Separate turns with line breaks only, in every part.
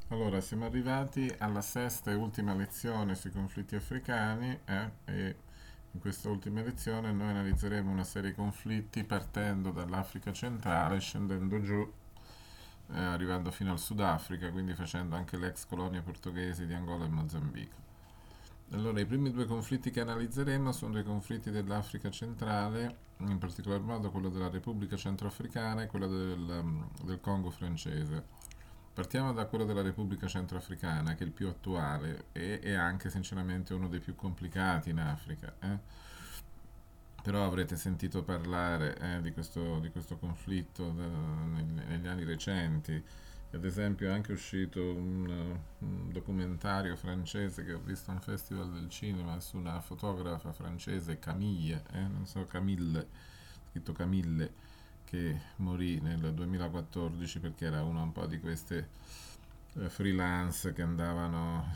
Allora, siamo arrivati alla sesta e ultima lezione sui conflitti africani e in questa ultima lezione noi analizzeremo una serie di conflitti partendo dall'Africa centrale, scendendo giù, arrivando fino al Sudafrica, quindi facendo anche le ex colonie portoghesi di Angola e Mozambico. Allora, i primi due conflitti che analizzeremo sono dei conflitti dell'Africa centrale, in particolar modo quello della Repubblica Centroafricana e quello del Congo francese. Partiamo da quello della Repubblica Centroafricana, che è il più attuale e è anche sinceramente uno dei più complicati in Africa. Però avrete sentito parlare di questo conflitto negli anni recenti. Ad esempio è anche uscito un documentario francese che ho visto a un festival del cinema su una fotografa francese, Camille, non so, Camille, scritto Camille, che morì nel 2014 perché era una un po' di queste freelance che andavano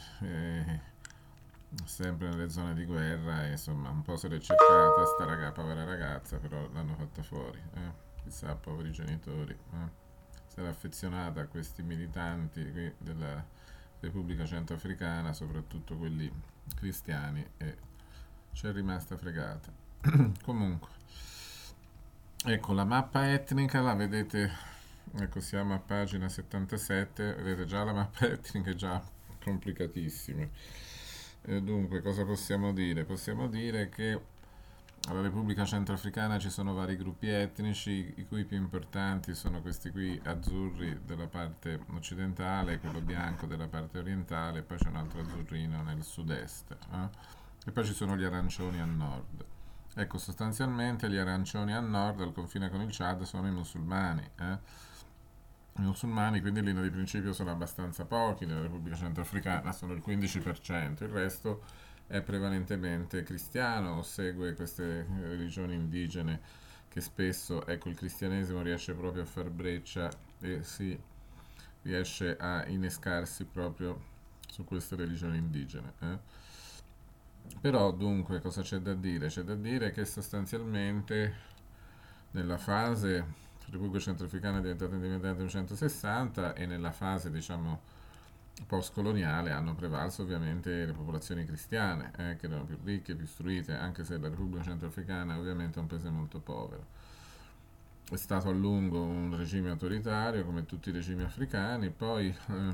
sempre nelle zone di guerra e insomma un po' se l'è cercata sta povera ragazza, però l'hanno fatta fuori. Chissà, poveri genitori. Si era affezionata a questi militanti qui della Repubblica Centroafricana, soprattutto quelli cristiani, e ci è rimasta fregata. Comunque, ecco la mappa etnica, la vedete, ecco siamo a pagina 77, vedete già la mappa etnica è già complicatissima. Dunque, cosa possiamo dire? Possiamo dire che alla Repubblica Centroafricana ci sono vari gruppi etnici, i cui più importanti sono questi qui azzurri della parte occidentale, quello bianco della parte orientale, e poi c'è un altro azzurrino nel sud-est. E poi ci sono gli arancioni a nord. Ecco, sostanzialmente gli arancioni a nord, al confine con il Chad, sono i musulmani. I musulmani, quindi in linea di principio sono abbastanza pochi, nella Repubblica Centroafricana sono il 15%, il resto è prevalentemente cristiano o segue queste religioni indigene che spesso, ecco, il cristianesimo riesce proprio a far breccia e si riesce a innescarsi proprio su queste religioni indigene. Però dunque cosa c'è da dire? C'è da dire che sostanzialmente nella fase Repubblica Centrafricana è diventata indipendente nel 1960 e nella fase diciamo post-coloniale hanno prevalso ovviamente le popolazioni cristiane che erano più ricche, più istruite, anche se la Repubblica Centrafricana ovviamente è un paese molto povero. È stato a lungo un regime autoritario come tutti i regimi africani, poi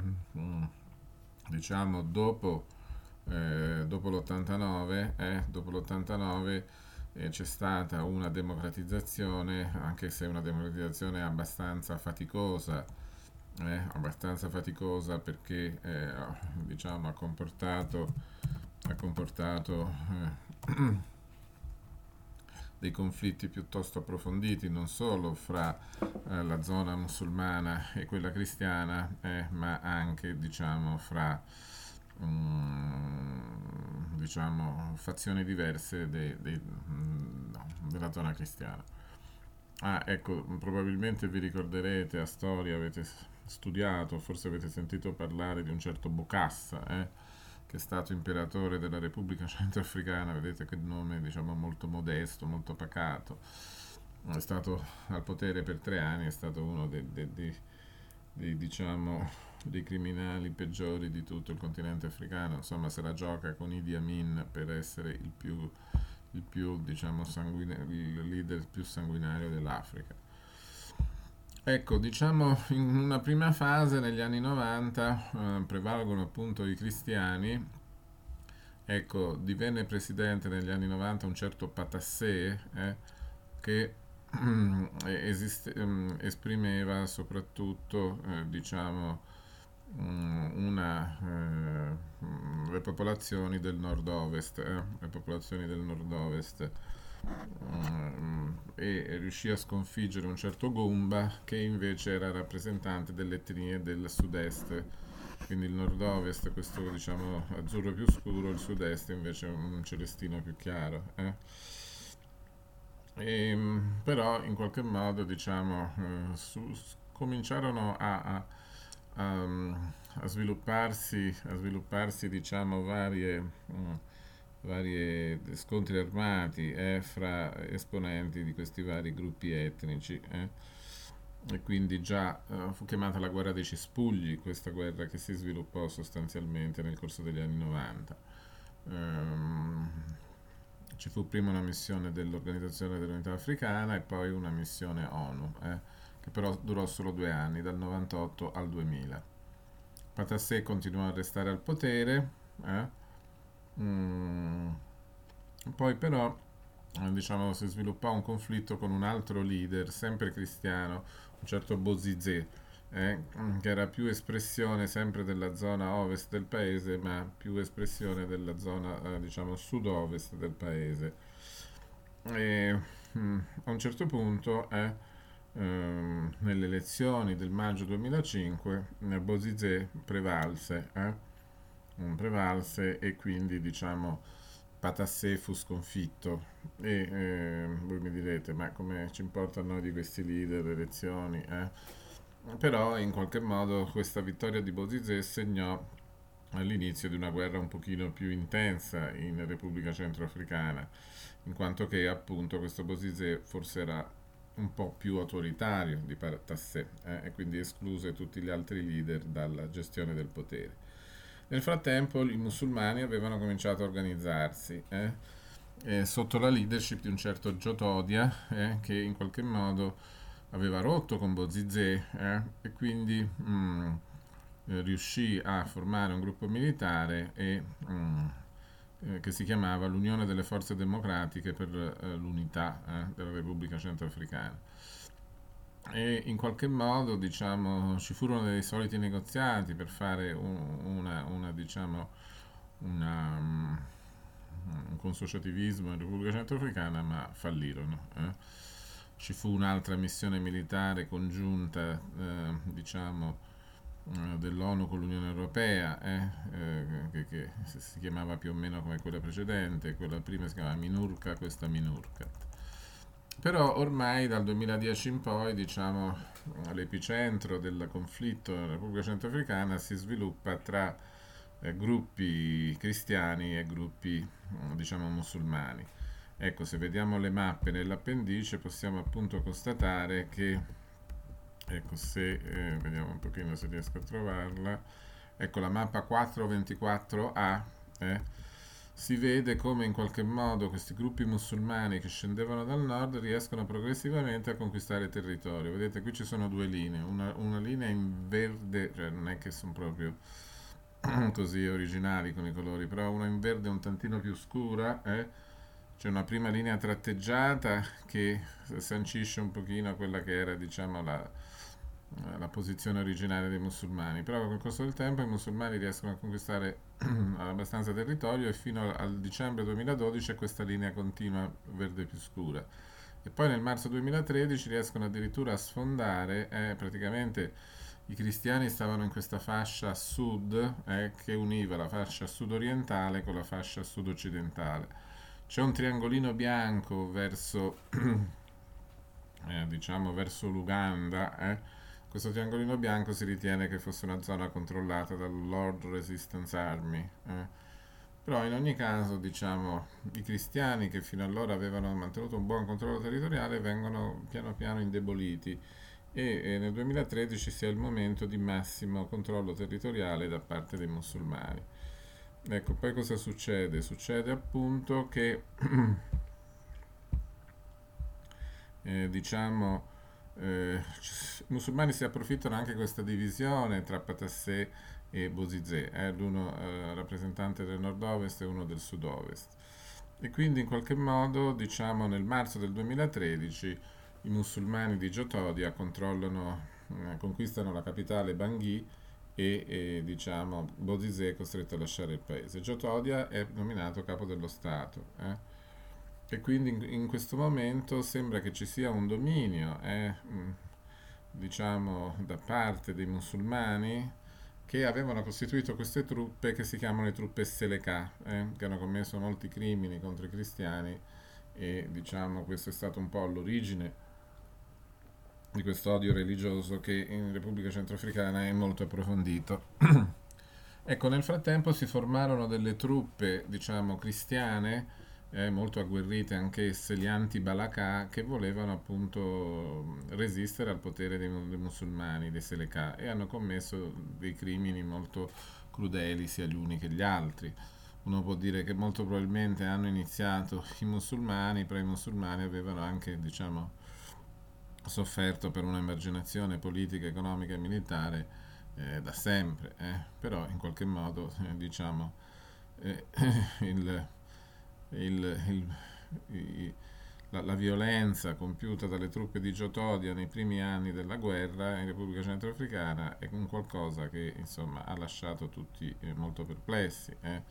diciamo dopo l'89 c'è stata una democratizzazione, anche se una democratizzazione abbastanza faticosa perché diciamo, ha comportato dei conflitti piuttosto approfonditi, non solo fra la zona musulmana e quella cristiana, ma anche diciamo, fra diciamo, fazioni diverse della zona cristiana. Ah, ecco, probabilmente vi ricorderete a storia, avete studiato, forse avete sentito parlare di un certo Bokassa, che è stato imperatore della Repubblica Centroafricana, vedete che nome diciamo molto modesto, molto pacato. È stato al potere per 3 anni, è stato uno diciamo, dei criminali peggiori di tutto il continente africano, insomma se la gioca con Idi Amin per essere il più diciamo, il leader più sanguinario dell'Africa. Ecco, diciamo in una prima fase negli anni 90 prevalgono appunto i cristiani. Ecco, divenne presidente negli anni 90 un certo Patassé che esprimeva soprattutto, diciamo, le popolazioni del nord-ovest, e riuscì a sconfiggere un certo Gumba che invece era rappresentante delle etnie del sud-est, quindi il nord-ovest è questo diciamo azzurro più scuro, il sud-est invece è un celestino più chiaro. Però in qualche modo diciamo cominciarono a svilupparsi diciamo varie scontri armati fra esponenti di questi vari gruppi etnici. e quindi già fu chiamata la guerra dei cespugli, questa guerra che si sviluppò sostanzialmente nel corso degli anni 90. Ehm, Ci fu prima una missione dell'Organizzazione dell'Unità Africana e poi una missione ONU, che però durò solo 2 anni, dal 98 al 2000. Patassé continuò a restare al potere, eh. Mm, poi però diciamo, si sviluppò un conflitto con un altro leader, sempre cristiano, un certo Bozizé, che era più espressione sempre della zona ovest del paese, ma più espressione della zona, diciamo, sud-ovest del paese. E a un certo punto, nelle elezioni del maggio 2005, Bozizé prevalse e quindi, diciamo, Patassé fu sconfitto e voi mi direte, ma come ci importa a noi di questi leader, le elezioni? Però in qualche modo questa vittoria di Bozizé segnò all'inizio di una guerra un pochino più intensa in Repubblica Centroafricana, in quanto che appunto questo Bozizé forse era un po' più autoritario di Patassé e quindi escluse tutti gli altri leader dalla gestione del potere. Nel frattempo i musulmani avevano cominciato a organizzarsi sotto la leadership di un certo Jotodia che in qualche modo aveva rotto con Bozizé e quindi riuscì a formare un gruppo militare che si chiamava l'Unione delle Forze Democratiche per l'Unità della Repubblica Centroafricana. E in qualche modo, diciamo, ci furono dei soliti negoziati per fare diciamo, un consociativismo in Repubblica Centroafricana, ma fallirono. Ci fu un'altra missione militare congiunta, diciamo, dell'ONU con l'Unione Europea, che si chiamava più o meno come quella precedente, quella prima si chiamava MINURCA, questa MINURCAT. Però ormai dal 2010 in poi, diciamo, l'epicentro del conflitto nella Repubblica Centroafricana si sviluppa tra gruppi cristiani e gruppi, diciamo, musulmani. Ecco, se vediamo le mappe nell'appendice possiamo appunto constatare che, ecco, se vediamo un pochino se riesco a trovarla, ecco la mappa 424A, si vede come in qualche modo questi gruppi musulmani che scendevano dal nord riescono progressivamente a conquistare territorio. Vedete, qui ci sono due linee, una linea in verde, cioè non è che sono proprio così originali con i colori, però una in verde un tantino più scura, c'è una prima linea tratteggiata che sancisce un pochino quella che era, diciamo, la posizione originaria dei musulmani, però con il corso del tempo i musulmani riescono a conquistare abbastanza territorio e fino al dicembre 2012 questa linea continua verde più scura. E poi nel marzo 2013 riescono addirittura a sfondare, praticamente i cristiani stavano in questa fascia sud che univa la fascia sud-orientale con la fascia sud-occidentale. C'è un triangolino bianco verso, diciamo, verso l'Uganda. Questo triangolino bianco si ritiene che fosse una zona controllata dal Lord Resistance Army. Però in ogni caso, diciamo, i cristiani che fino allora avevano mantenuto un buon controllo territoriale vengono piano piano indeboliti e nel 2013 sia il momento di massimo controllo territoriale da parte dei musulmani. Ecco, poi cosa succede? Succede appunto che diciamo i musulmani si approfittano anche di questa divisione tra Patassé e Bozizé, l'uno rappresentante del nord-ovest e uno del sud-ovest. E quindi in qualche modo, diciamo, nel marzo del 2013 i musulmani di Jotodia conquistano la capitale Bangui e diciamo, Bozizé è costretto a lasciare il paese. Jotodia è nominato capo dello Stato. E quindi in questo momento sembra che ci sia un dominio, diciamo, da parte dei musulmani che avevano costituito queste truppe che si chiamano le truppe Seleka, che hanno commesso molti crimini contro i cristiani e diciamo questo è stato un po' all'origine di questo odio religioso che in Repubblica Centroafricana è molto approfondito. Ecco, nel frattempo si formarono delle truppe, diciamo, cristiane molto agguerrite anch'esse, gli anti-Balakà, che volevano appunto resistere al potere dei musulmani, dei Selekà, e hanno commesso dei crimini molto crudeli sia gli uni che gli altri. Uno può dire che molto probabilmente hanno iniziato i musulmani, però i musulmani avevano anche, diciamo, sofferto per un'emarginazione politica, economica e militare da sempre, però in qualche modo, diciamo, eh, il, il- il- i- la violenza compiuta dalle truppe di Giotodia nei primi anni della guerra in Repubblica Centroafricana è un qualcosa che insomma ha lasciato tutti molto perplessi.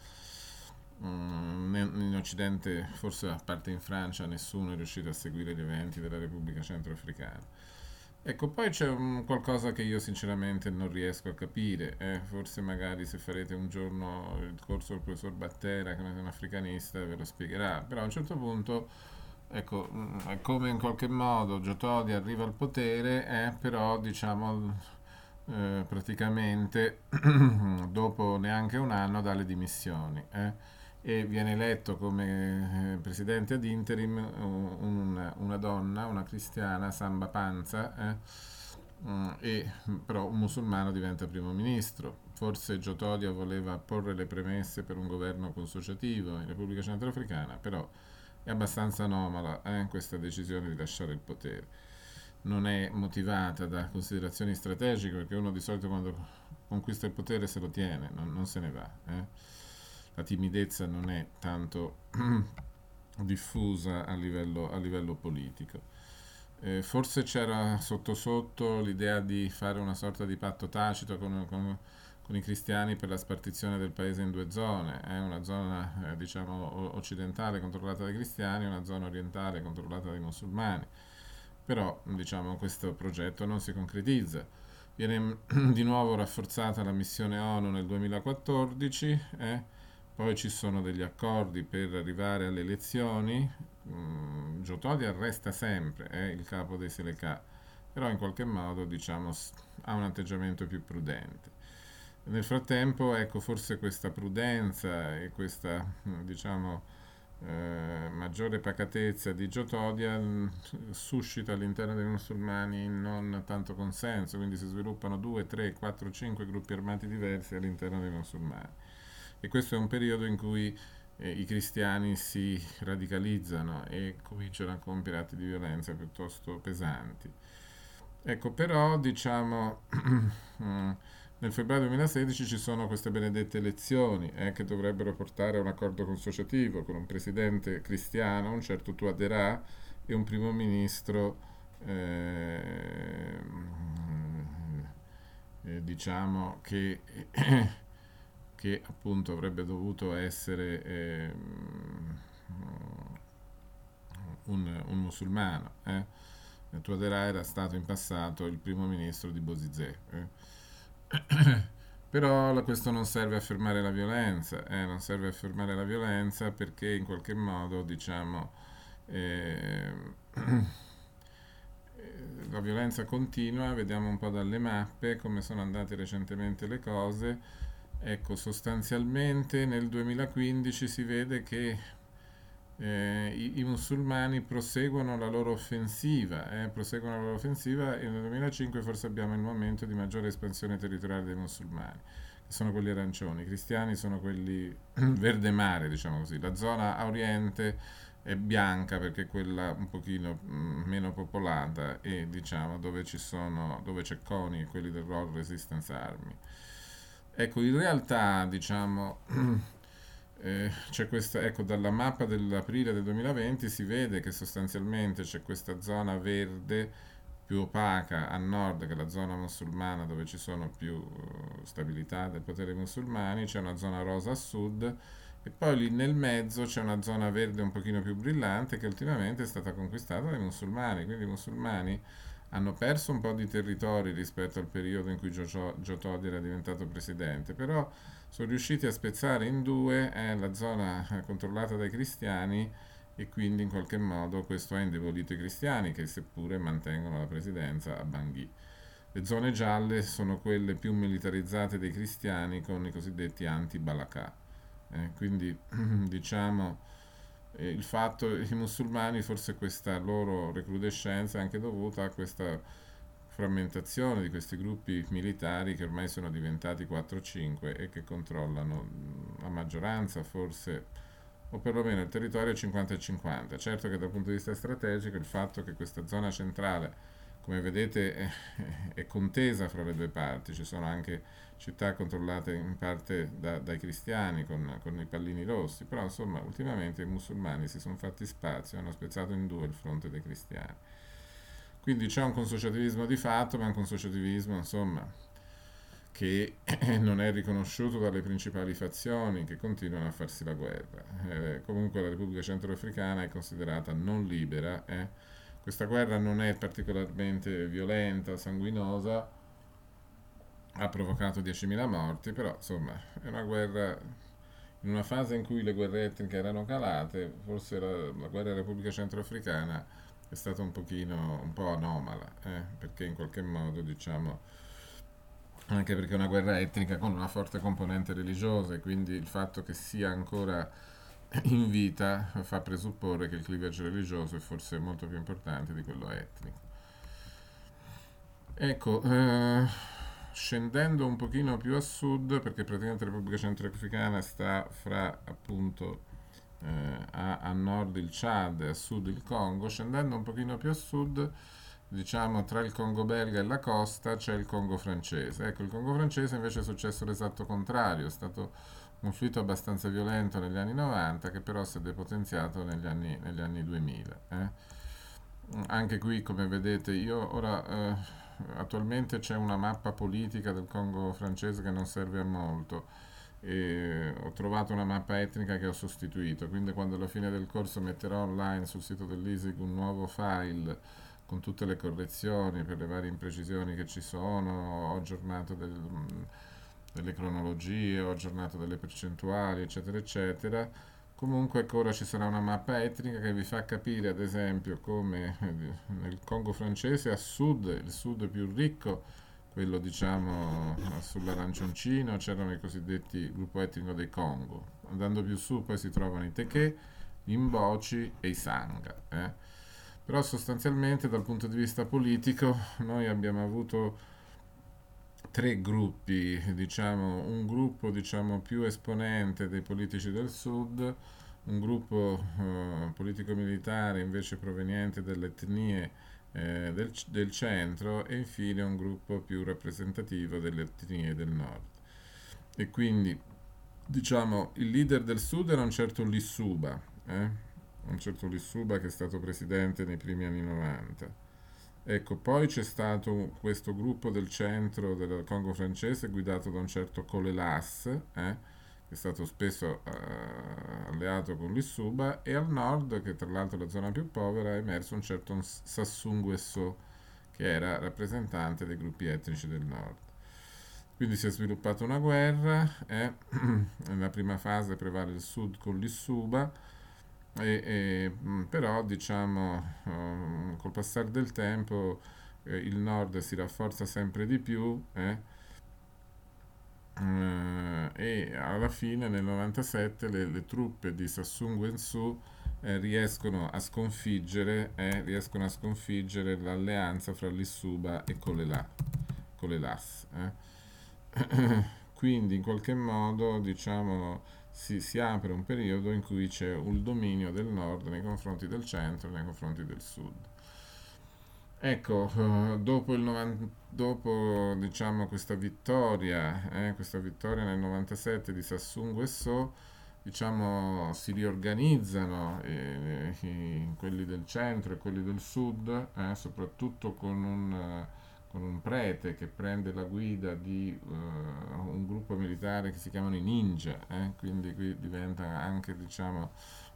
In Occidente, forse a parte in Francia, nessuno è riuscito a seguire gli eventi della Repubblica Centroafricana. Ecco, poi c'è qualcosa che io sinceramente non riesco a capire. Forse magari se farete un giorno il corso del professor Battera, che è un africanista, ve lo spiegherà. Però a un certo punto, ecco, è come in qualche modo Giotodi arriva al potere, però diciamo praticamente dopo neanche un anno dà le dimissioni. E viene eletto come presidente ad interim una donna, una cristiana, Samba Panza, però un musulmano diventa primo ministro. Forse Giotodia voleva porre le premesse per un governo consociativo in Repubblica Centroafricana, però è abbastanza anomala questa decisione di lasciare il potere. Non è motivata da considerazioni strategiche, perché uno di solito quando conquista il potere se lo tiene, non se ne va. La timidezza non è tanto diffusa a livello politico. Forse c'era sotto sotto l'idea di fare una sorta di patto tacito con i cristiani per la spartizione del paese in due zone, una zona diciamo occidentale controllata dai cristiani e una zona orientale controllata dai musulmani. Però diciamo questo progetto non si concretizza. Viene di nuovo rafforzata la missione ONU nel 2014, poi ci sono degli accordi per arrivare alle elezioni. Giotodia resta sempre il capo dei Selekà, però in qualche modo diciamo, ha un atteggiamento più prudente. Nel frattempo, ecco, forse questa prudenza e questa, diciamo, maggiore pacatezza di Giotodia suscita all'interno dei musulmani non tanto consenso, quindi si sviluppano 2, 3, 4, 5 gruppi armati diversi all'interno dei musulmani. E questo è un periodo in cui i cristiani si radicalizzano e cominciano a compiere atti di violenza piuttosto pesanti. Ecco, però diciamo nel febbraio 2016 ci sono queste benedette elezioni che dovrebbero portare a un accordo consociativo con un presidente cristiano, un certo Touadéra, e un primo ministro eh, diciamo che appunto avrebbe dovuto essere un musulmano. Touadéra era stato in passato il primo ministro di Bozizé. Però questo non serve a fermare la violenza, non serve a fermare la violenza perché in qualche modo, diciamo, eh, la violenza continua, vediamo un po' dalle mappe come sono andate recentemente le cose. Ecco, sostanzialmente nel 2015 si vede che i musulmani proseguono la loro offensiva e nel 2005 forse abbiamo il momento di maggiore espansione territoriale dei musulmani, che sono quelli arancioni, i cristiani sono quelli verde mare, diciamo così, la zona a oriente è bianca perché è quella un pochino meno popolata e diciamo dove c'è CONI, quelli del World Resistance Army. Ecco, in realtà, diciamo, c'è questa, ecco, dalla mappa dell'aprile del 2020 si vede che sostanzialmente c'è questa zona verde più opaca a nord, che è la zona musulmana dove ci sono più stabilità del potere musulmani, c'è una zona rosa a sud e poi lì nel mezzo c'è una zona verde un pochino più brillante che ultimamente è stata conquistata dai musulmani, quindi i musulmani hanno perso un po' di territori rispetto al periodo in cui Giotodi era diventato presidente, però sono riusciti a spezzare in due la zona controllata dai cristiani e quindi in qualche modo questo ha indebolito i cristiani che seppure mantengono la presidenza a Bangui. Le zone gialle sono quelle più militarizzate dei cristiani con i cosiddetti anti-Balakà. Quindi diciamo il fatto, i musulmani, forse questa loro recrudescenza è anche dovuta a questa frammentazione di questi gruppi militari che ormai sono diventati 4-5 e che controllano la maggioranza, forse, o perlomeno il territorio 50 e 50. Certo che dal punto di vista strategico il fatto che questa zona centrale, come vedete, è contesa fra le due parti, ci sono anche città controllate in parte dai cristiani con i pallini rossi, però insomma ultimamente i musulmani si sono fatti spazio e hanno spezzato in due il fronte dei cristiani. Quindi c'è un consociativismo di fatto, ma un consociativismo insomma che non è riconosciuto dalle principali fazioni che continuano a farsi la guerra. Comunque la Repubblica Centroafricana è considerata non libera. Questa guerra non è particolarmente violenta, sanguinosa, ha provocato 10.000 morti, però insomma è una guerra in una fase in cui le guerre etniche erano calate, forse la guerra della Repubblica Centroafricana è stata un po' anomala, perché in qualche modo diciamo anche perché è una guerra etnica con una forte componente religiosa e quindi il fatto che sia ancora in vita fa presupporre che il cleavage religioso è forse molto più importante di quello etnico. Ecco, scendendo un pochino più a sud, perché praticamente la Repubblica Centroafricana sta fra appunto a nord il Chad e a sud il Congo, scendendo un pochino più a sud, diciamo tra il Congo belga e la costa c'è il Congo francese. Ecco, il Congo francese invece è successo l'esatto contrario, è stato un conflitto abbastanza violento negli anni 90 che però si è depotenziato negli anni 2000. Anche qui, come vedete, io ora attualmente c'è una mappa politica del Congo francese che non serve a molto e ho trovato una mappa etnica che ho sostituito, quindi quando alla fine del corso metterò online sul sito dell'ISIC un nuovo file con tutte le correzioni per le varie imprecisioni che ci sono, ho aggiornato delle cronologie, ho aggiornato delle percentuali, eccetera, eccetera. Comunque ecco, ora ci sarà una mappa etnica che vi fa capire, ad esempio, come nel Congo francese a sud, il sud più ricco, quello diciamo sull'arancioncino, c'erano i cosiddetti gruppo etnico dei Congo. Andando più su poi si trovano i Teché, gli Imboci e i Sanga. Però sostanzialmente dal punto di vista politico noi abbiamo avuto tre gruppi, diciamo, un gruppo diciamo, più esponente dei politici del sud, un gruppo politico-militare invece proveniente dalle etnie del centro e infine un gruppo più rappresentativo delle etnie del nord. E quindi diciamo il leader del sud era un certo Lissuba, un certo Lissuba che è stato presidente nei primi anni 90. Ecco, poi c'è stato questo gruppo del centro del Congo francese guidato da un certo Colelas, che è stato spesso alleato con l'Issuba, e al nord, che tra l'altro è la zona più povera, è emerso un certo Sassou Nguesso, che era rappresentante dei gruppi etnici del nord. Quindi si è sviluppata una guerra, nella prima fase prevale il sud con l'Issuba, però diciamo col passare del tempo il nord si rafforza sempre di più e alla fine nel 97 le truppe di Sassou Nguesso riescono a sconfiggere l'alleanza fra l'Issuba e Colelas. Quindi in qualche modo diciamo si apre un periodo in cui c'è un dominio del nord nei confronti del centro e nei confronti del sud. Ecco, dopo diciamo, questa vittoria nel 97 di Sassou Nguesso, diciamo, si riorganizzano quelli del centro e quelli del sud, soprattutto con un prete che prende la guida di un gruppo militare che si chiamano i ninja, quindi qui diventa anche, diciamo,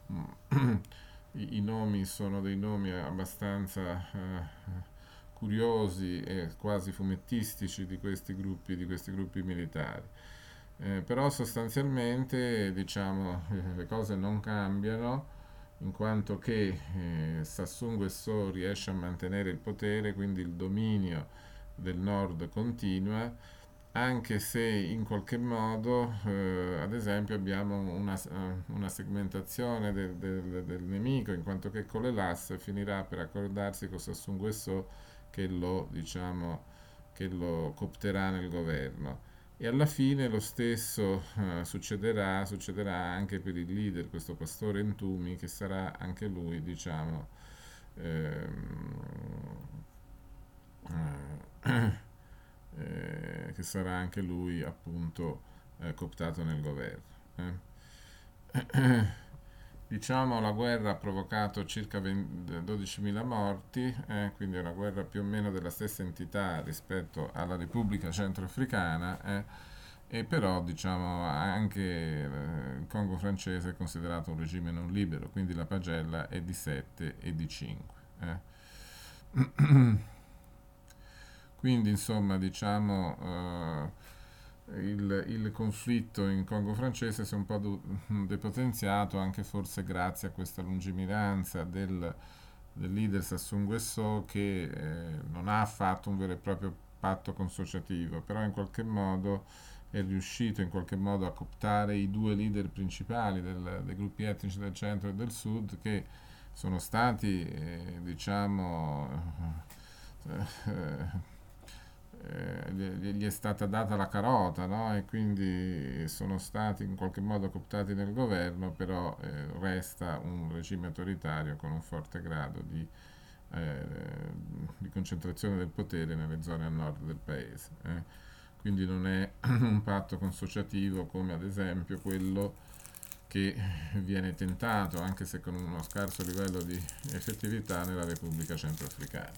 i nomi sono dei nomi abbastanza curiosi e quasi fumettistici di questi gruppi militari. Però sostanzialmente diciamo, le cose non cambiano in quanto che Sassou Nguesso riesce a mantenere il potere, quindi il dominio del nord continua anche se in qualche modo, ad esempio, abbiamo una segmentazione del nemico, in quanto che Colelas finirà per accordarsi con Sassou Nguesso che lo, diciamo, che lo coopterà nel governo. E alla fine lo stesso succederà anche per il leader, questo pastore Ntumi, che sarà anche lui, diciamo, ehm, che sarà anche lui appunto cooptato nel governo. Diciamo la guerra ha provocato circa 12.000 morti, quindi è una guerra più o meno della stessa entità rispetto alla Repubblica Centroafricana, e però diciamo anche il Congo francese è considerato un regime non libero, quindi la pagella è di 7 e di 5. Quindi insomma diciamo il conflitto in Congo francese si è un po' depotenziato anche forse grazie a questa lungimiranza del leader Sassou Nguesso che non ha fatto un vero e proprio patto consociativo, però in qualche modo è riuscito in qualche modo a cooptare i due leader principali dei gruppi etnici del centro e del sud che sono stati, diciamo, gli è stata data la carota, no? E quindi sono stati in qualche modo cooptati nel governo, però resta un regime autoritario con un forte grado eh, di concentrazione del potere nelle zone a nord del paese. Quindi non è un patto consociativo come ad esempio quello che viene tentato, anche se con uno scarso livello di effettività, nella Repubblica Centroafricana.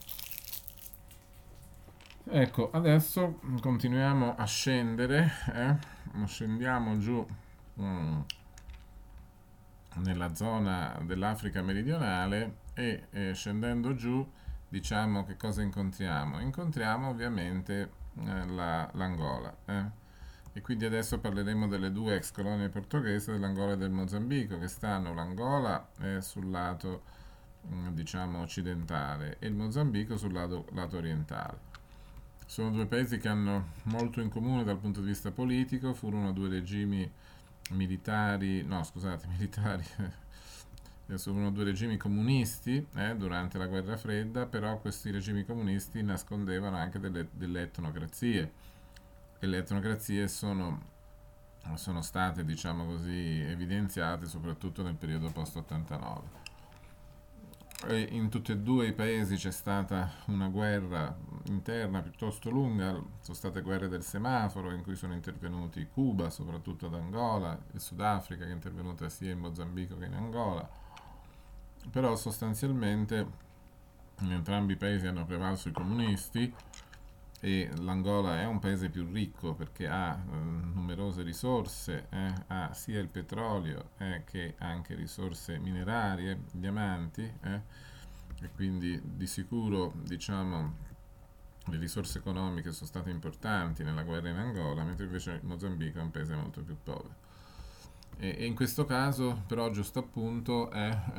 Ecco, adesso continuiamo a scendere, scendiamo giù mm, nella zona dell'Africa meridionale e scendendo giù diciamo che cosa incontriamo? Incontriamo ovviamente l'Angola. E quindi adesso parleremo delle due ex colonie portoghesi dell'Angola e del Mozambico che stanno, l'Angola sul lato diciamo occidentale e il Mozambico sul lato orientale. Sono due paesi che hanno molto in comune dal punto di vista politico, furono due regimi militari, no scusate, militari, furono due regimi comunisti durante la guerra fredda, però questi regimi comunisti nascondevano anche delle etnocrazie e le etnocrazie sono state, diciamo così, evidenziate soprattutto nel periodo post-89. E in tutti e due i paesi c'è stata una guerra interna piuttosto lunga, sono state guerre del semaforo in cui sono intervenuti Cuba, soprattutto ad Angola, il Sudafrica che è intervenuta sia in Mozambico che in Angola, però sostanzialmente in entrambi i paesi hanno prevalso i comunisti e l'Angola è un paese più ricco perché ha numerose risorse, ha sia il petrolio che anche risorse minerarie, diamanti, e quindi di sicuro diciamo le risorse economiche sono state importanti nella guerra in Angola, mentre invece il Mozambico è un paese molto più povero. E in questo caso però giusto appunto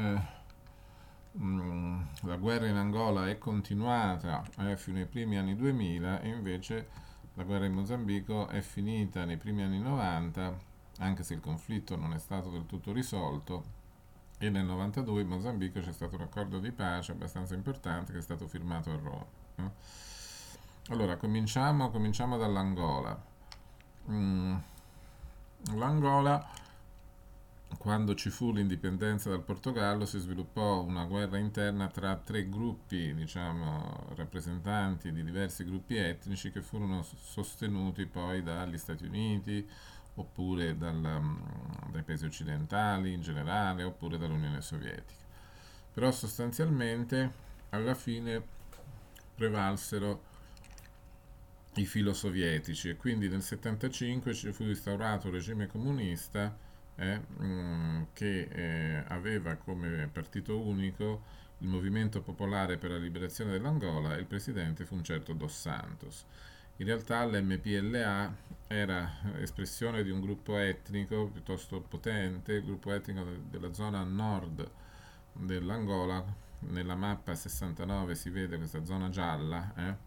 la guerra in Angola è continuata fino ai primi anni 2000 e invece la guerra in Mozambico è finita nei primi anni 90, anche se il conflitto non è stato del tutto risolto, e nel 92 in Mozambico c'è stato un accordo di pace abbastanza importante che è stato firmato a Roma. Allora, cominciamo dall'Angola. Mm, L'Angola quando ci fu l'indipendenza dal Portogallo si sviluppò una guerra interna tra tre gruppi, diciamo, rappresentanti di diversi gruppi etnici che furono sostenuti poi dagli Stati Uniti oppure dai paesi occidentali in generale oppure dall'Unione Sovietica. Però sostanzialmente alla fine prevalsero i filosovietici e quindi nel 75 ci fu instaurato un regime comunista che aveva come partito unico il Movimento Popolare per la Liberazione dell'Angola e il presidente fu un certo Dos Santos. In realtà l'MPLA era espressione di un gruppo etnico piuttosto potente, il gruppo etnico della zona nord dell'Angola. Nella mappa 69 si vede questa zona gialla,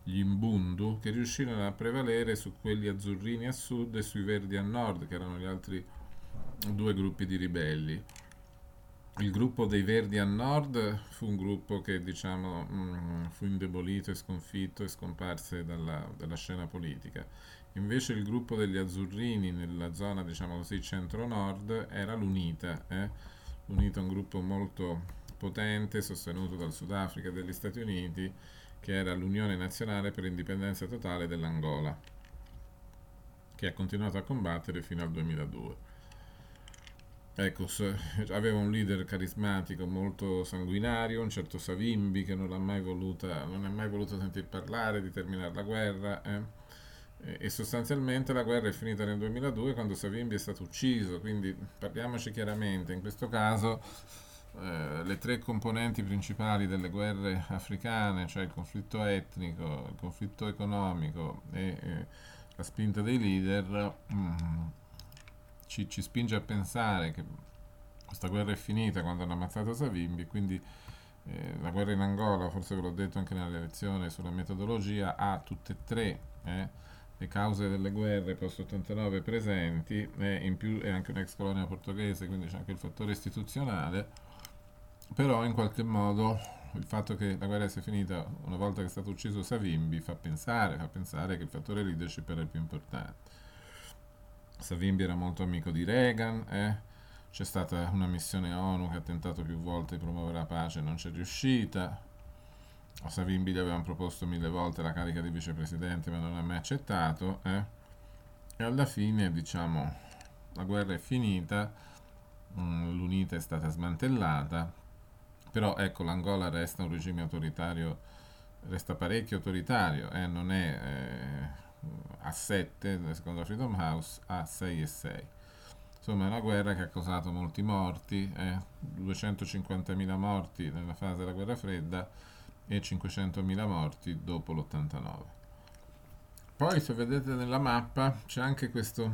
gli Mbundu, che riuscirono a prevalere su quelli azzurrini a sud e sui verdi a nord, che erano gli altri due gruppi di ribelli. Il gruppo dei Verdi a nord fu un gruppo che, diciamo, fu indebolito e sconfitto e scomparse dalla scena politica. Invece il gruppo degli azzurrini nella zona, diciamo così, centro-nord era l'UNITA. L'UNITA è un gruppo molto potente, sostenuto dal Sudafrica e dagli Stati Uniti, che era l'Unione Nazionale per l'Indipendenza Totale dell'Angola, che ha continuato a combattere fino al 2002. Ecco, aveva un leader carismatico molto sanguinario, un certo Savimbi che non è mai voluto sentir parlare di terminare la guerra. E sostanzialmente la guerra è finita nel 2002 quando Savimbi è stato ucciso, quindi parliamoci chiaramente, in questo caso le tre componenti principali delle guerre africane, cioè il conflitto etnico, il conflitto economico e la spinta dei leader, ci spinge a pensare che questa guerra è finita quando hanno ammazzato Savimbi, quindi la guerra in Angola, forse ve l'ho detto anche nella lezione sulla metodologia, ha tutte e tre le cause delle guerre post-89 presenti, e in più è anche un'ex colonia portoghese, quindi c'è anche il fattore istituzionale, però in qualche modo il fatto che la guerra sia finita una volta che è stato ucciso Savimbi fa pensare che il fattore leadership era il più importante. Savimbi era molto amico di Reagan, c'è stata una missione ONU che ha tentato più volte di promuovere la pace e non c'è riuscita. A Savimbi gli avevano proposto 1000 volte la carica di vicepresidente ma non ha mai accettato. E alla fine, diciamo, la guerra è finita, l'UNITA è stata smantellata, però ecco, l'Angola resta un regime autoritario, resta parecchio autoritario, non è a 7, secondo la Freedom House, a 6 e 6. Insomma, è una guerra che ha causato molti morti, 250.000 morti nella fase della guerra fredda e 500.000 morti dopo l'89. Poi, se vedete nella mappa, c'è anche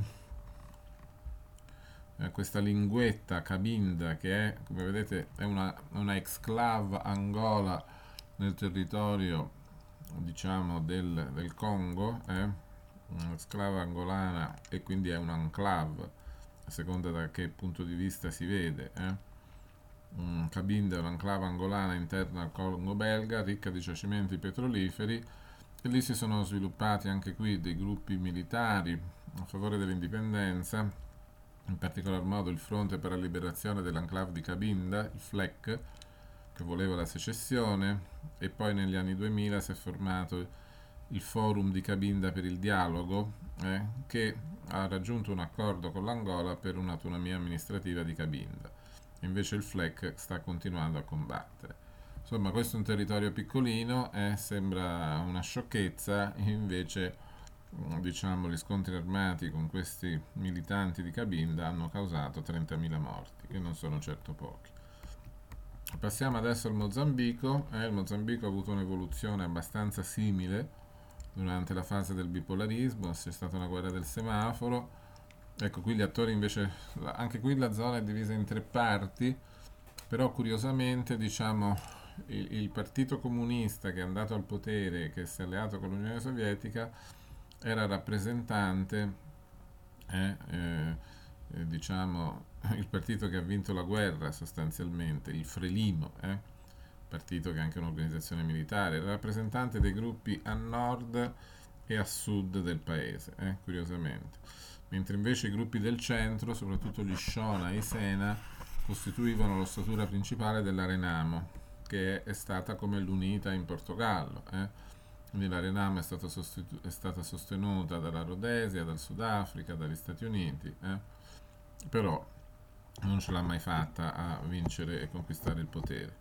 questa linguetta Cabinda, che è, come vedete, è una exclave Angola nel territorio, diciamo, del Congo, una sclava angolana, e quindi è un'enclave a seconda da che punto di vista si vede. Cabinda è un'enclave angolana interna al Congo belga, ricca di giacimenti petroliferi, e lì si sono sviluppati anche qui dei gruppi militari a favore dell'indipendenza, in particolar modo il Fronte per la Liberazione dell'Enclave di Cabinda, il FLEC, che voleva la secessione, e poi negli anni 2000 si è formato il Forum di Cabinda per il dialogo, che ha raggiunto un accordo con l'Angola per un'autonomia amministrativa di Cabinda. Invece il FLEC sta continuando a combattere. Insomma, questo è un territorio piccolino, sembra una sciocchezza, invece diciamo gli scontri armati con questi militanti di Cabinda hanno causato 30.000 morti, che non sono certo pochi. Passiamo adesso al Mozambico. Il Mozambico ha avuto un'evoluzione abbastanza simile durante la fase del bipolarismo, c'è stata una guerra del semaforo. Ecco, qui gli attori invece, anche qui la zona è divisa in tre parti, però curiosamente, diciamo, il partito comunista che è andato al potere, che si è alleato con l'Unione Sovietica, era rappresentante, diciamo, il partito che ha vinto la guerra sostanzialmente, il Frelimo, partito che è anche un'organizzazione militare, era rappresentante dei gruppi a nord e a sud del paese, curiosamente. Mentre invece i gruppi del centro, soprattutto gli Shona e i Sena, costituivano l'ossatura principale della Renamo, che è stata come l'UNITA in Portogallo. Quindi la Renamo è stata sostenuta dalla Rhodesia, dal Sudafrica, dagli Stati Uniti, però non ce l'ha mai fatta a vincere e conquistare il potere.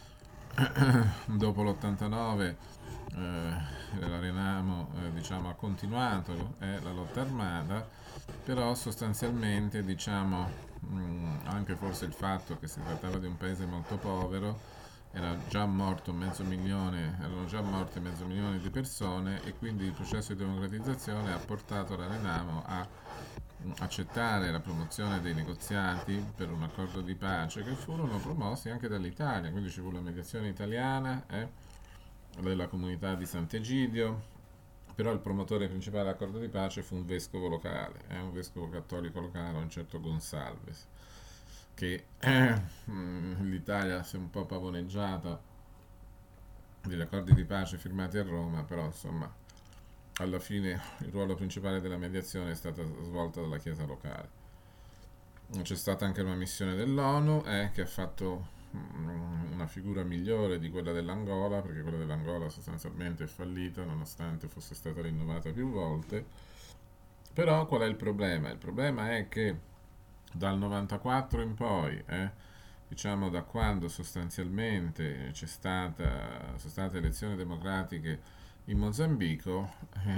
Dopo l'89 la Renamo diciamo, ha continuato la lotta armata, però sostanzialmente diciamo, anche forse il fatto che si trattava di un paese molto povero, erano già morte mezzo milione di persone, e quindi il processo di democratizzazione ha portato la Renamo a accettare la promozione dei negoziati per un accordo di pace, che furono promossi anche dall'Italia, quindi ci fu la mediazione italiana, della comunità di Sant'Egidio, però il promotore principale dell'accordo di pace fu un vescovo locale, un vescovo cattolico locale, un certo Gonsalves, che l'Italia si è un po' pavoneggiata degli accordi di pace firmati a Roma, però insomma alla fine il ruolo principale della mediazione è stata svolta dalla Chiesa locale. C'è stata anche una missione dell'ONU che ha fatto una figura migliore di quella dell'Angola, perché quella dell'Angola sostanzialmente è fallita nonostante fosse stata rinnovata più volte. Però qual è il problema? Il problema è che dal 94 in poi, diciamo da quando sostanzialmente sono state elezioni democratiche in Mozambico,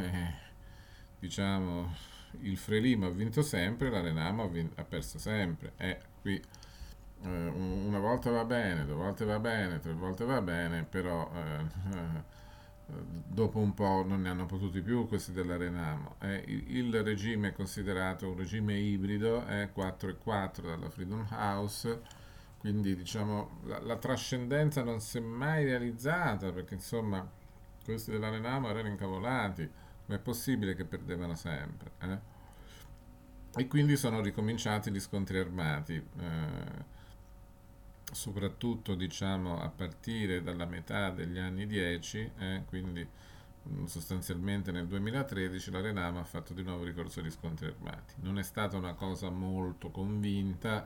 diciamo il Frelimo ha vinto sempre, la Renamo ha perso sempre. Qui una volta va bene, due volte va bene, tre volte va bene, però dopo un po' non ne hanno potuti più questi della Renamo. Il regime è considerato un regime ibrido, 4 e 4 dalla Freedom House, quindi diciamo la trascendenza non si è mai realizzata perché insomma questi della Renamo erano incavolati, ma è possibile che perdevano sempre? E quindi sono ricominciati gli scontri armati, soprattutto diciamo a partire dalla metà degli anni 10, quindi sostanzialmente nel 2013 la Renamo ha fatto di nuovo ricorso agli scontri armati. Non è stata una cosa molto convinta,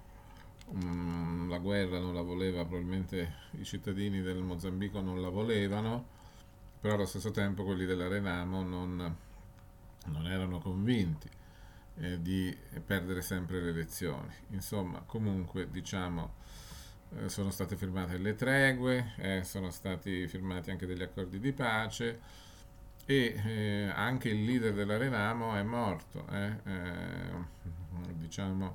la guerra non la voleva, probabilmente i cittadini del Mozambico non la volevano, però allo stesso tempo quelli della Renamo non erano convinti di perdere sempre le elezioni. Insomma, comunque diciamo sono state firmate le tregue, sono stati firmati anche degli accordi di pace e anche il leader della Renamo è morto, diciamo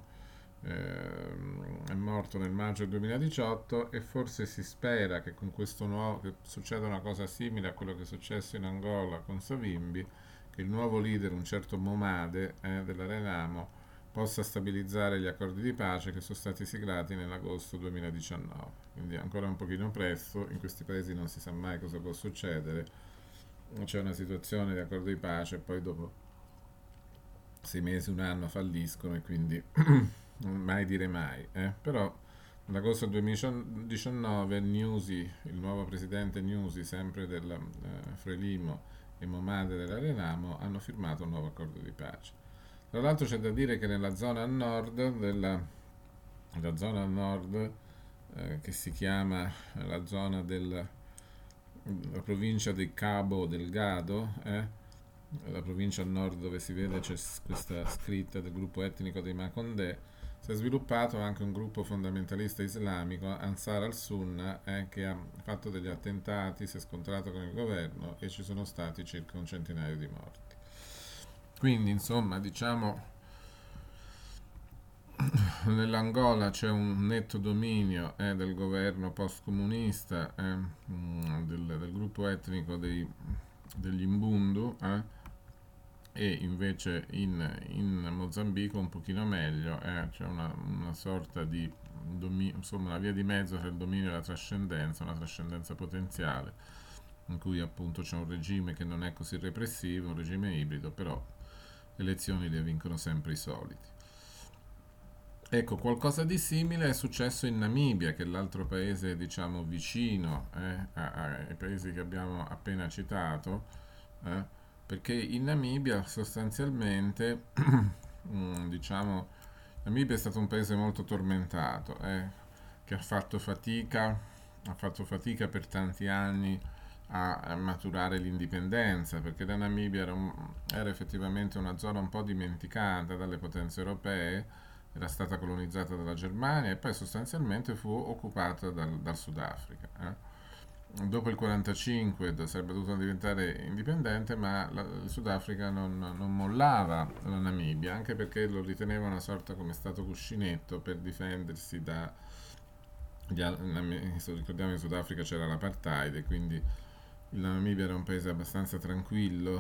è morto nel maggio del 2018 e forse si spera che con questo nuovo che succeda una cosa simile a quello che è successo in Angola con Savimbi, che il nuovo leader, un certo Momade della Renamo, possa stabilizzare gli accordi di pace che sono stati siglati nell'agosto 2019. Quindi ancora un pochino presto, in questi paesi non si sa mai cosa può succedere, c'è una situazione di accordo di pace e poi dopo 6 mesi, un anno falliscono e quindi mai dire mai. Però nell'agosto 2019 Nyusi, il nuovo presidente Nyusi, sempre del Frelimo, e Momade della Renamo hanno firmato un nuovo accordo di pace. Tra l'altro c'è da dire che nella zona a nord la zona a nord che si chiama la zona della provincia di Cabo Delgado, la provincia a nord dove si vede c'è questa scritta del gruppo etnico dei Macondè, si è sviluppato anche un gruppo fondamentalista islamico, Ansar al-Sunna, che ha fatto degli attentati, si è scontrato con il governo e ci sono stati circa un centinaio di morti. Quindi, insomma, diciamo, nell'Angola c'è un netto dominio del governo post-comunista, del gruppo etnico degli Mbundu, e invece in Mozambico un pochino meglio, c'è una sorta di insomma una via di mezzo tra il dominio e la trascendenza, una trascendenza potenziale, in cui appunto c'è un regime che non è così repressivo, un regime ibrido, però le elezioni le vincono sempre i soliti. Ecco, qualcosa di simile è successo in Namibia, che è l'altro paese, diciamo, vicino ai paesi che abbiamo appena citato, eh, perché in Namibia sostanzialmente, diciamo, Namibia è stato un paese molto tormentato, che ha fatto fatica per tanti anni a maturare l'indipendenza, perché la Namibia era effettivamente una zona un po' dimenticata dalle potenze europee, era stata colonizzata dalla Germania e poi sostanzialmente fu occupata dal Sudafrica. Dopo il 1945 sarebbe dovuto diventare indipendente, ma il Sudafrica non mollava la Namibia, anche perché lo riteneva una sorta come stato cuscinetto per difendersi ricordiamo che in Sudafrica c'era l'apartheid e quindi il Namibia era un paese abbastanza tranquillo,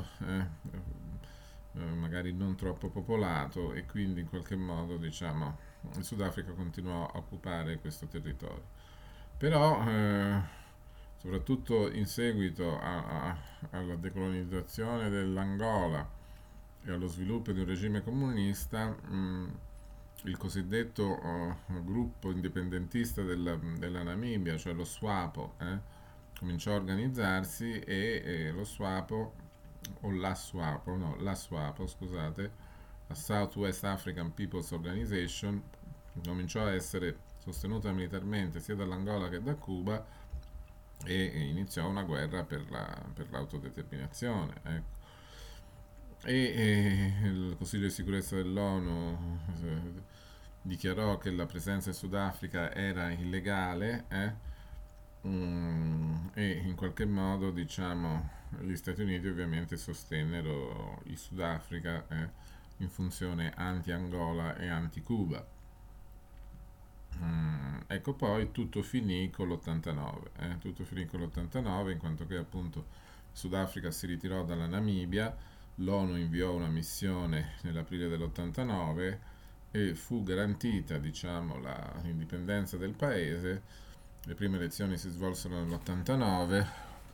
magari non troppo popolato e quindi in qualche modo diciamo il Sudafrica continuò a occupare questo territorio. Però soprattutto in seguito alla decolonizzazione dell'Angola e allo sviluppo di un regime comunista, il cosiddetto gruppo indipendentista della Namibia, cioè lo SWAPO, cominciò a organizzarsi e lo SWAPO, o la SWAPO, no, la SWAPO, scusate, la Southwest African People's Organization, cominciò a essere sostenuta militarmente sia dall'Angola che da Cuba e iniziò una guerra per l'autodeterminazione. Ecco. Il Consiglio di sicurezza dell'ONU dichiarò che la presenza in Sudafrica era illegale, e in qualche modo, diciamo, gli Stati Uniti ovviamente sostennero il Sudafrica in funzione anti-Angola e anti-Cuba. Ecco, poi tutto finì con l'89, tutto finì con l'89 in quanto che appunto Sudafrica si ritirò dalla Namibia, l'ONU inviò una missione nell'aprile dell'89 e fu garantita, diciamo, l'indipendenza del paese. Le prime elezioni si svolsero nell'89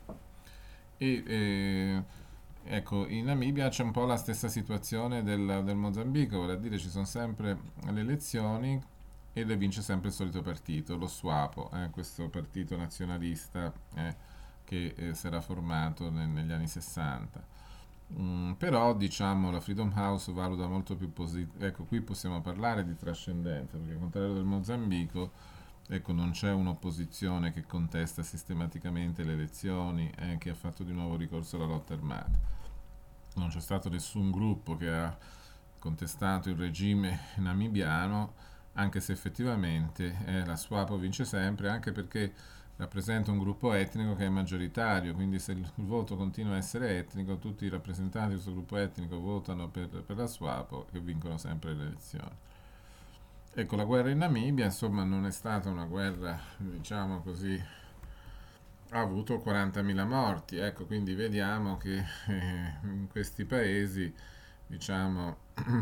e ecco, in Namibia c'è un po' la stessa situazione del Mozambico, vale a dire ci sono sempre le elezioni e le vince sempre il solito partito, lo SWAPO, questo partito nazionalista che si era formato negli anni 60. Però diciamo la Freedom House valuta molto più positivo. Ecco, qui possiamo parlare di trascendenza, perché al contrario del Mozambico, ecco, non c'è un'opposizione che contesta sistematicamente le elezioni e che ha fatto di nuovo ricorso alla lotta armata. Non c'è stato nessun gruppo che ha contestato il regime namibiano, anche se effettivamente la SWAPO vince sempre, anche perché rappresenta un gruppo etnico che è maggioritario, quindi se il voto continua a essere etnico, tutti i rappresentanti di questo gruppo etnico votano per la SWAPO e vincono sempre le elezioni. Ecco, la guerra in Namibia, insomma, non è stata una guerra, diciamo così, ha avuto 40.000 morti, ecco, quindi vediamo che in questi paesi, diciamo,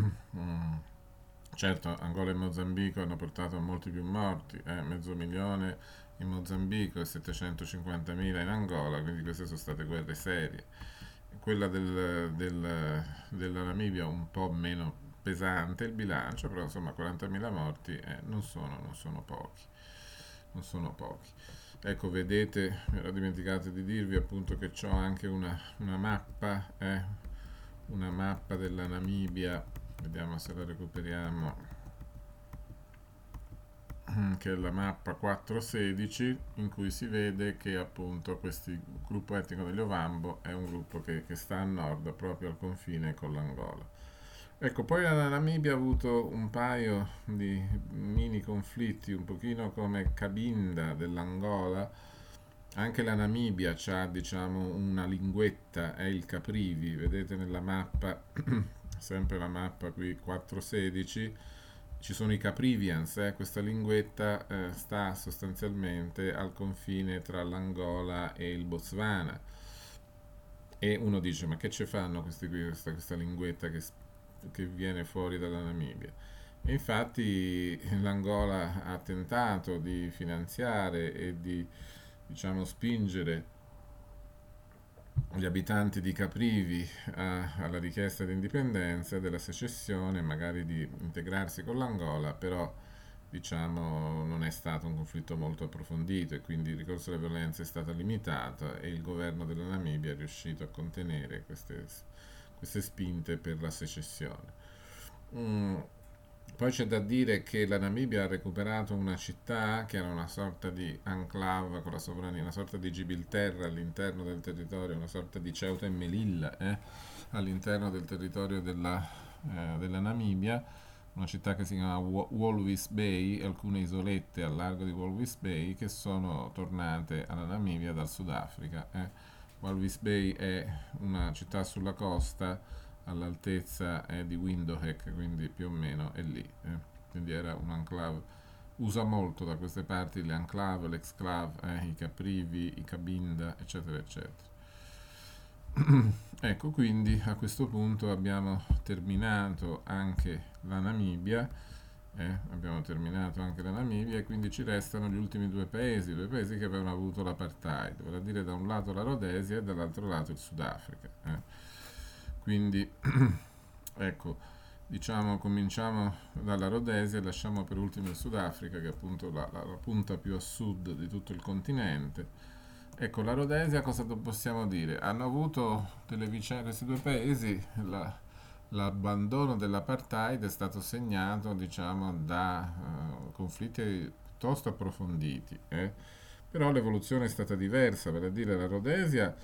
certo, Angola e Mozambico hanno portato a molti più morti, 500.000 in Mozambico e 750.000 in Angola, quindi queste sono state guerre serie. Quella della Namibia un po' meno pesante il bilancio, però insomma 40.000 morti non sono pochi, non sono pochi. Ecco, vedete, mi ero dimenticato di dirvi appunto che ho anche una mappa della Namibia, vediamo se la recuperiamo, che è la mappa 416, in cui si vede che appunto questo gruppo etnico degli Ovambo è un gruppo che sta a nord, proprio al confine con l'Angola. Ecco, poi la Namibia ha avuto un paio di mini conflitti, un pochino come Cabinda dell'Angola. Anche la Namibia ha, diciamo, una linguetta, è il Caprivi, vedete nella mappa, sempre la mappa qui 416, ci sono i Caprivians, questa linguetta sta sostanzialmente al confine tra l'Angola e il Botswana. E uno dice, ma che ci fanno questi qui, questa linguetta che viene fuori dalla Namibia? E infatti l'Angola ha tentato di finanziare e di, diciamo, spingere gli abitanti di Caprivi alla richiesta di indipendenza e della secessione, magari di integrarsi con l'Angola, però diciamo non è stato un conflitto molto approfondito e quindi il ricorso alla violenza è stato limitato e il governo della Namibia è riuscito a contenere queste spinte per la secessione. Mm, Poi c'è da dire che la Namibia ha recuperato una città che era una sorta di enclave con la sovrania, una sorta di Gibilterra all'interno del territorio, una sorta di Ceuta e Melilla all'interno del territorio della Namibia, una città che si chiama Walvis Bay e alcune isolette al largo di Walvis Bay che sono tornate alla Namibia dal Sudafrica. Walvis Bay è una città sulla costa all'altezza di Windhoek, quindi più o meno è lì. Quindi era un enclave. Usa molto da queste parti le enclave, l'exclave, i caprivi, i cabinda, eccetera, eccetera. Ecco, quindi a questo punto abbiamo terminato anche la Namibia Abbiamo terminato anche la Namibia e quindi ci restano gli ultimi due paesi che avevano avuto l'apartheid, vale a dire da un lato la Rhodesia e dall'altro lato il Sudafrica. Quindi ecco, diciamo cominciamo dalla Rhodesia e lasciamo per ultimo il Sudafrica, che è appunto la punta più a sud di tutto il continente. Ecco, la Rhodesia cosa possiamo dire? Hanno avuto delle vicende, questi due paesi, l'abbandono dell'apartheid è stato segnato, diciamo, da conflitti piuttosto approfonditi, però l'evoluzione è stata diversa, vale a dire la Rhodesia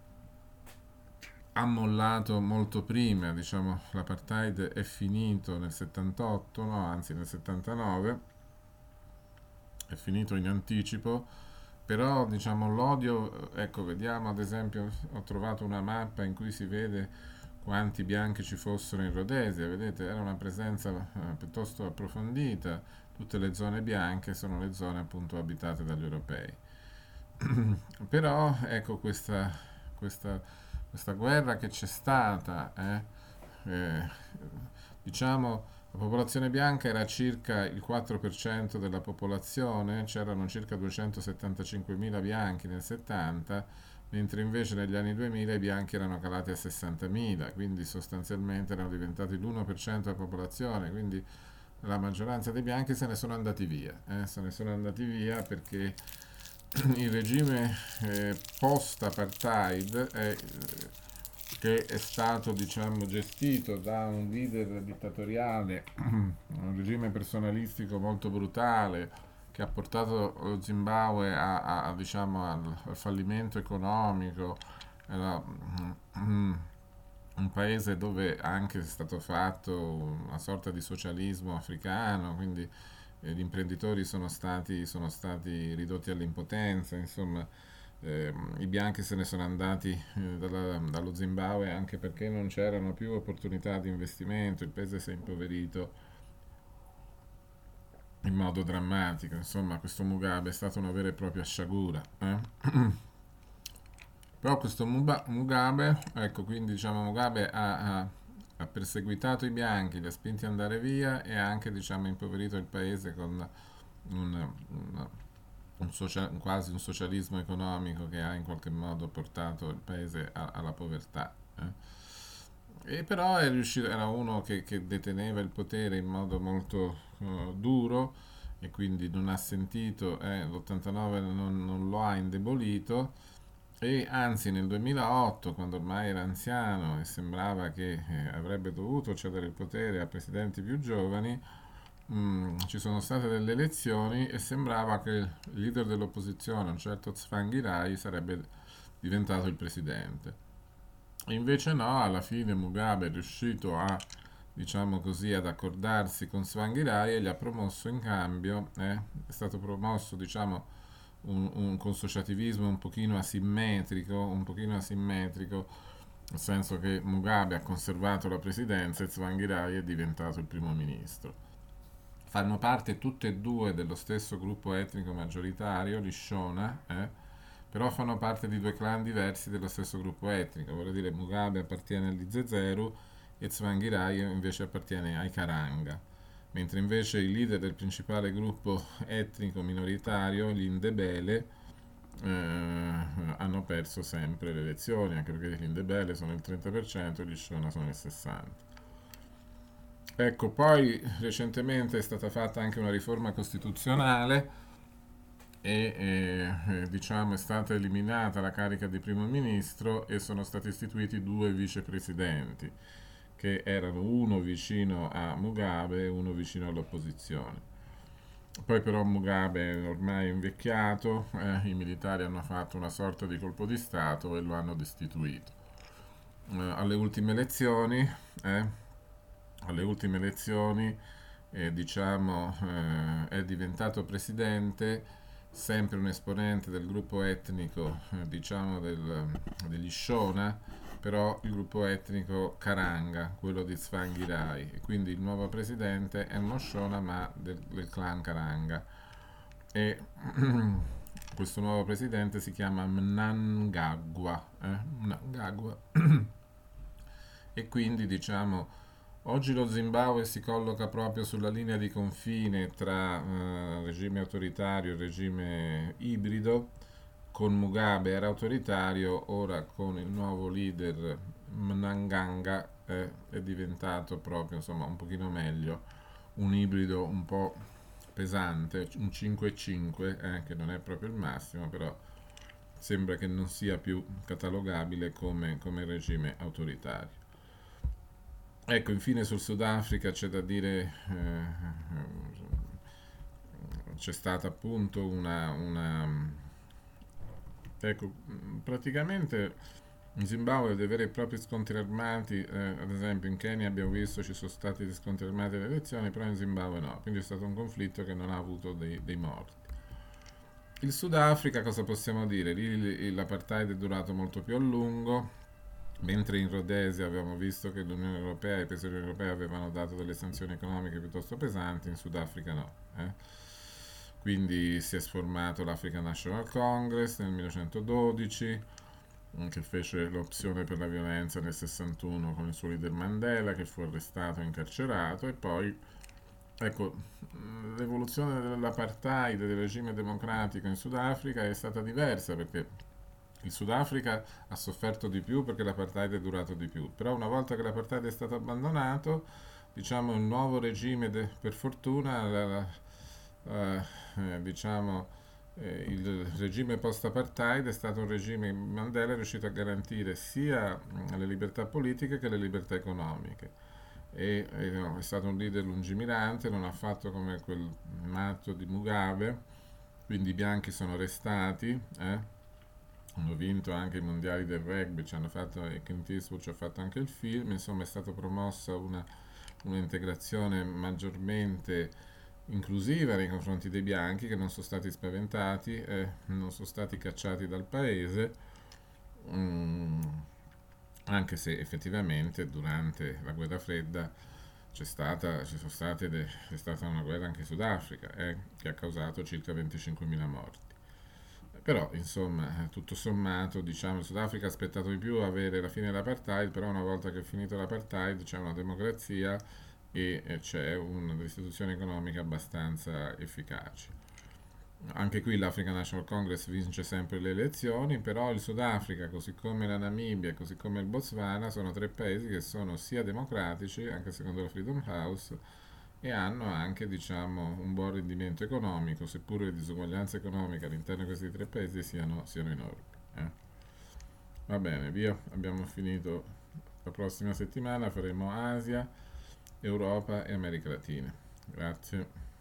ha mollato molto prima, diciamo, l'apartheid è finito nel 78, no, anzi nel 79, è finito in anticipo, però diciamo l'odio, ecco, vediamo ad esempio, ho trovato una mappa in cui si vede quanti bianchi ci fossero in Rhodesia, vedete, era una presenza piuttosto approfondita, tutte le zone bianche sono le zone appunto abitate dagli europei. Però ecco questa, questa guerra che c'è stata, eh, diciamo la popolazione bianca era circa il 4% della popolazione, c'erano circa 275.000 bianchi nel 70, mentre invece negli anni 2000 i bianchi erano calati a 60.000, quindi sostanzialmente erano diventati l'1% della popolazione, quindi la maggioranza dei bianchi se ne sono andati via, se ne sono andati via perché il regime post-apartheid che è stato diciamo, gestito da un leader dittatoriale, un regime personalistico molto brutale che ha portato lo Zimbabwe diciamo, al fallimento economico. Era un paese dove anche è stato fatto una sorta di socialismo africano, quindi gli imprenditori sono stati ridotti all'impotenza, insomma, i bianchi se ne sono andati dallo Zimbabwe anche perché non c'erano più opportunità di investimento, il paese si è impoverito in modo drammatico, insomma questo Mugabe è stata una vera e propria sciagura. Però questo Mugabe, ecco quindi diciamo Mugabe ha perseguitato i bianchi, li ha spinti ad andare via e ha anche diciamo impoverito il paese con un, un- quasi un socialismo economico che ha in qualche modo portato il paese alla povertà. E però è riuscito, era uno che deteneva il potere in modo molto duro e quindi non ha sentito, l'89 non lo ha indebolito e anzi nel 2008, quando ormai era anziano e sembrava che avrebbe dovuto cedere il potere a presidenti più giovani, ci sono state delle elezioni e sembrava che il leader dell'opposizione, un certo Tsvangirai, sarebbe diventato il presidente. Invece no, alla fine Mugabe è riuscito diciamo così, ad accordarsi con Tsvangirai e gli ha promosso in cambio, è stato promosso, diciamo, un consociativismo un pochino asimmetrico, nel senso che Mugabe ha conservato la presidenza e Tsvangirai è diventato il primo ministro. Fanno parte tutte e due dello stesso gruppo etnico maggioritario, gli Shona, però fanno parte di due clan diversi dello stesso gruppo etnico, vuol dire Mugabe appartiene agli Zezeru e Tsvangirai invece appartiene ai Karanga, mentre invece i leader del principale gruppo etnico minoritario, gli Ndebele, hanno perso sempre le elezioni, anche perché gli Ndebele sono il 30% e gli Shona sono il 60%. Ecco, poi recentemente è stata fatta anche una riforma costituzionale diciamo è stata eliminata la carica di primo ministro e sono stati istituiti due vicepresidenti che erano uno vicino a Mugabe e uno vicino all'opposizione. Poi però Mugabe è ormai invecchiato, i militari hanno fatto una sorta di colpo di stato e lo hanno destituito. Alle ultime elezioni, eh, alle ultime elezioni diciamo, è diventato presidente sempre un esponente del gruppo etnico, diciamo degli Shona, però il gruppo etnico Karanga, quello di Tsvangirai, e quindi il nuovo presidente è uno Shona ma del clan Karanga. E questo nuovo presidente si chiama Mnangagwa, Mnangagwa. E quindi diciamo Oggi lo Zimbabwe si colloca proprio sulla linea di confine tra regime autoritario e regime ibrido. Con Mugabe era autoritario, ora con il nuovo leader Mnangagwa è diventato proprio, insomma, un pochino meglio, un ibrido un po' pesante, un 5-5, che non è proprio il massimo, però sembra che non sia più catalogabile come regime autoritario. Ecco, infine sul Sudafrica c'è da dire, c'è stata appunto ecco, praticamente in Zimbabwe dei veri e propri scontri armati, ad esempio in Kenya abbiamo visto ci sono stati dei scontri armati alle elezioni, però in Zimbabwe no, quindi è stato un conflitto che non ha avuto dei morti. Il Sudafrica, cosa possiamo dire? Lì l'apartheid è durato molto più a lungo, mentre in Rhodesia abbiamo visto che l'Unione Europea e i paesi europei avevano dato delle sanzioni economiche piuttosto pesanti, in Sudafrica no. Quindi si è sformato l'African National Congress nel 1912, che fece l'opzione per la violenza nel 61 con il suo leader Mandela, che fu arrestato e incarcerato, e poi, ecco, l'evoluzione dell'apartheid, del regime democratico in Sudafrica è stata diversa perché il Sudafrica ha sofferto di più perché l'apartheid è durato di più, però una volta che l'apartheid è stato abbandonato, diciamo il nuovo regime, per fortuna, diciamo, il regime post-apartheid è stato un regime, Mandela è riuscito a garantire sia le libertà politiche che le libertà economiche. No, è stato un leader lungimirante, non ha fatto come quel matto di Mugabe, quindi i bianchi sono restati, hanno vinto anche i mondiali del rugby, ci hanno fatto, e Clint Eastwood ci ha fatto anche il film, insomma è stata promossa un'integrazione maggiormente inclusiva nei confronti dei bianchi che non sono stati spaventati, non sono stati cacciati dal paese, mm, anche se effettivamente durante la guerra fredda c'è stata una guerra anche in Sudafrica, che ha causato circa 25.000 morti. Però, insomma, tutto sommato, diciamo, il Sudafrica ha aspettato di più avere la fine dell'apartheid, però una volta che è finito l'apartheid c'è una democrazia e c'è delle istituzioni economiche abbastanza efficaci. Anche qui l'African National Congress vince sempre le elezioni, però il Sudafrica, così come la Namibia, così come il Botswana, sono tre paesi che sono sia democratici, anche secondo la Freedom House, e hanno anche, diciamo, un buon rendimento economico, seppure le disuguaglianze economiche all'interno di questi tre paesi siano enormi. Va bene, via, abbiamo finito. La prossima settimana faremo Asia, Europa e America Latina. Grazie.